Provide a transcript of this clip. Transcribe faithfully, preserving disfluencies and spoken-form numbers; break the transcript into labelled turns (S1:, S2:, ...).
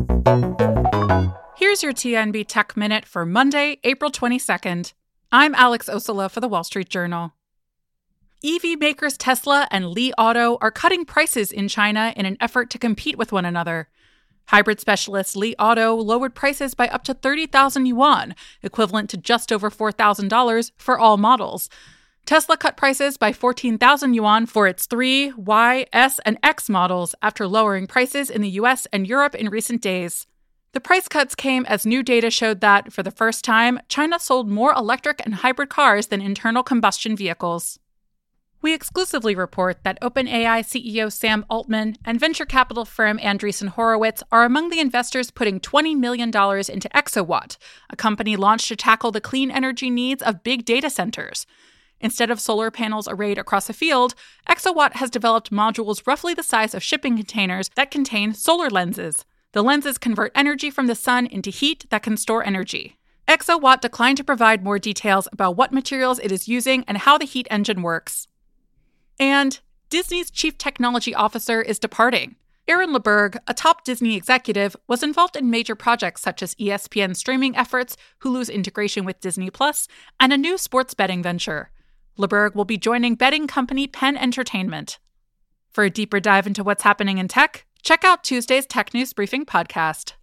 S1: Here's your T N B Tech Minute for Monday, April twenty-second. I'm Alex Ossala for The Wall Street Journal. E V makers Tesla and Li Auto are cutting prices in China in an effort to compete with one another. Hybrid specialist Li Auto lowered prices by up to thirty thousand yuan, equivalent to just over four thousand dollars for all models. Tesla cut prices by fourteen thousand yuan for its three, Y, S, and X models after lowering prices in the U S and Europe in recent days. The price cuts came as new data showed that, for the first time, China sold more electric and hybrid cars than internal combustion vehicles. We exclusively report that OpenAI C E O Sam Altman and venture capital firm Andreessen Horowitz are among the investors putting twenty million dollars into Exawatt, a company launched to tackle the clean energy needs of big data centers. Instead of solar panels arrayed across a field, Exawatt has developed modules roughly the size of shipping containers that contain solar lenses. The lenses convert energy from the sun into heat that can store energy. Exawatt declined to provide more details about what materials it is using and how the heat engine works. And Disney's chief technology officer is departing. Aaron LeBerg, a top Disney executive, was involved in major projects such as E S P N streaming efforts, Hulu's integration with Disney Plus, and a new sports betting venture. LeBerg will be joining betting company Penn Entertainment. For a deeper dive into what's happening in tech, check out Tuesday's Tech News Briefing podcast.